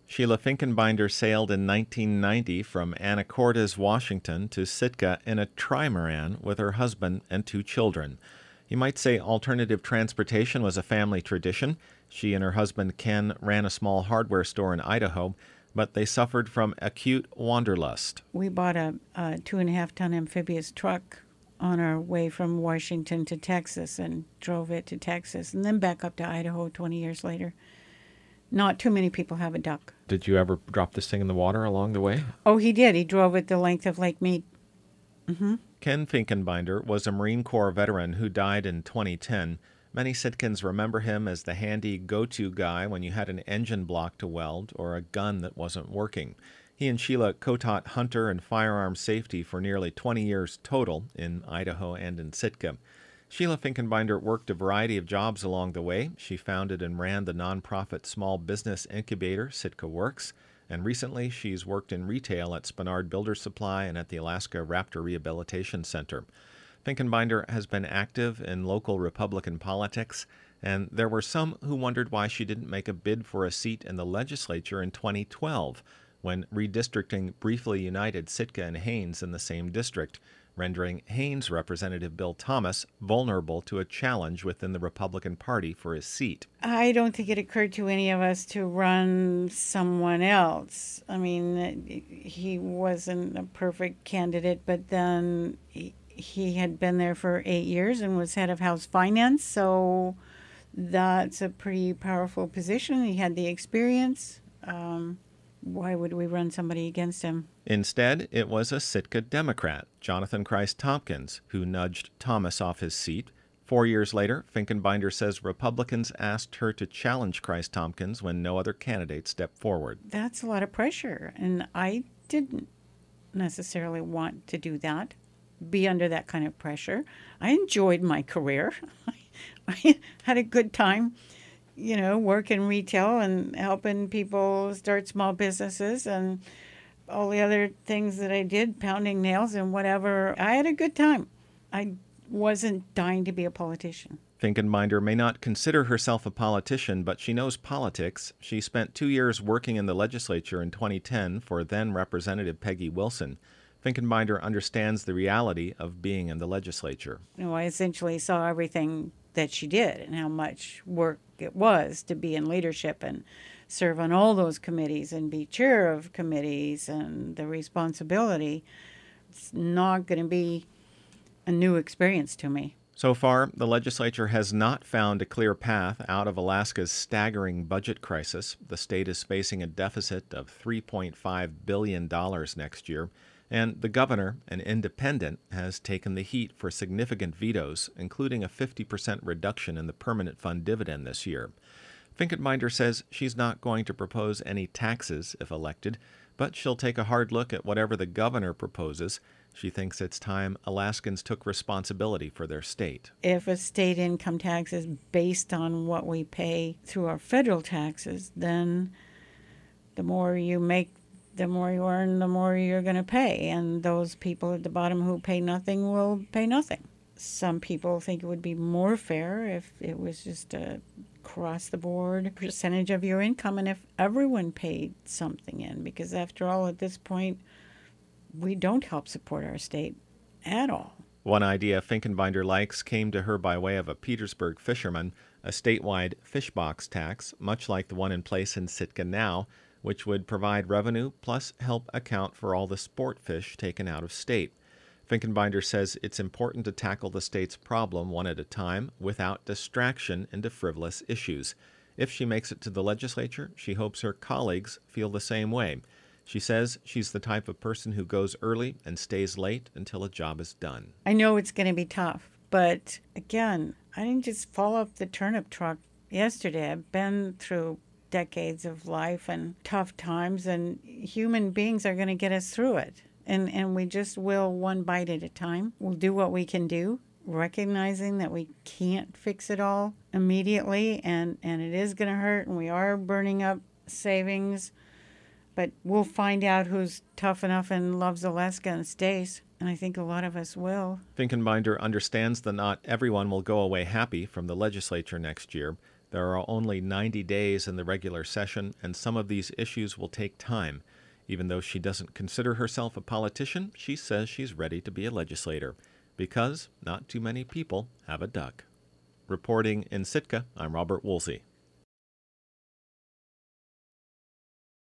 Sheila Finkenbinder sailed in 1990 from Anacortes, Washington to Sitka in a trimaran with her husband and 2 children. You might say alternative transportation was a family tradition. She and her husband Ken ran a small hardware store in Idaho, but they suffered from acute wanderlust. We bought a 2.5-ton amphibious truck on our way from Washington to Texas and drove it to Texas and then back up to Idaho 20 years later. Not too many people have a duck. Did you ever drop this thing in the water along the way? Oh, he did. He drove it the length of Lake Mead. Ken Finkenbinder was a Marine Corps veteran who died in 2010. Many Sitkans remember him as the handy go-to guy when you had an engine block to weld or a gun that wasn't working. He and Sheila co-taught hunter and firearm safety for nearly 20 years total in Idaho and in Sitka. Sheila Finkenbinder worked a variety of jobs along the way. She founded and ran the nonprofit small business incubator Sitka Works, and recently she's worked in retail at Spenard Builder Supply and at the Alaska Raptor Rehabilitation Center. Finkenbinder has been active in local Republican politics, and there were some who wondered why she didn't make a bid for a seat in the legislature in 2012, when redistricting briefly united Sitka and Haines in the same district, rendering Haines Representative Bill Thomas vulnerable to a challenge within the Republican Party for his seat. I don't think it occurred to any of us to run someone else. I mean, he wasn't a perfect candidate, but then he had been there for 8 years and was head of House Finance, so that's a pretty powerful position. He had the experience. Why would we run somebody against him? Instead, it was a Sitka Democrat, Jonathan Christ Tompkins, who nudged Thomas off his seat. 4 years later, Finkenbinder says Republicans asked her to challenge Christ Tompkins when no other candidate stepped forward. That's a lot of pressure, and I didn't necessarily want to do that, be under that kind of pressure. I enjoyed my career. I had a good time, work in retail and helping people start small businesses and all the other things that I did, pounding nails and whatever. I had a good time. I wasn't dying to be a politician. Finkenbinder may not consider herself a politician, but she knows politics. She spent 2 years working in the legislature in 2010 for then Representative Peggy Wilson. Finkenbinder understands the reality of being in the legislature. I essentially saw everything that she did and how much work it was to be in leadership and serve on all those committees and be chair of committees and the responsibility. It's not going to be a new experience to me. So far, the legislature has not found a clear path out of Alaska's staggering budget crisis. The state is facing a deficit of $3.5 billion next year, and the governor, an independent, has taken the heat for significant vetoes, including a 50% reduction in the permanent fund dividend this year. Finkenbinder says she's not going to propose any taxes if elected, but she'll take a hard look at whatever the governor proposes. She thinks it's time Alaskans took responsibility for their state. If a state income tax is based on what we pay through our federal taxes, then the more you make, the more you earn, the more you're going to pay. And those people at the bottom who pay nothing will pay nothing. Some people think it would be more fair if it was just a across-the-board percentage of your income and if everyone paid something in. Because after all, at this point, we don't help support our state at all. One idea Finkenbinder likes came to her by way of a Petersburg fisherman, a statewide fish box tax, much like the one in place in Sitka now, which would provide revenue plus help account for all the sport fish taken out of state. Finkenbinder says it's important to tackle the state's problem one at a time without distraction into frivolous issues. If she makes it to the legislature, she hopes her colleagues feel the same way. She says she's the type of person who goes early and stays late until a job is done. I know it's going to be tough, but again, I didn't just fall off the turnip truck yesterday. I've been through decades of life and tough times, and human beings are going to get us through it. And we just will one bite at a time. We'll do what we can do, recognizing that we can't fix it all immediately, and it is going to hurt, and we are burning up savings. But we'll find out who's tough enough and loves Alaska and stays. And I think a lot of us will. Finkenbinder understands that not everyone will go away happy from the legislature next year. There are only 90 days in the regular session, and some of these issues will take time. Even though she doesn't consider herself a politician, she says she's ready to be a legislator, because not too many people have a duck. Reporting in Sitka, I'm Robert Woolsey.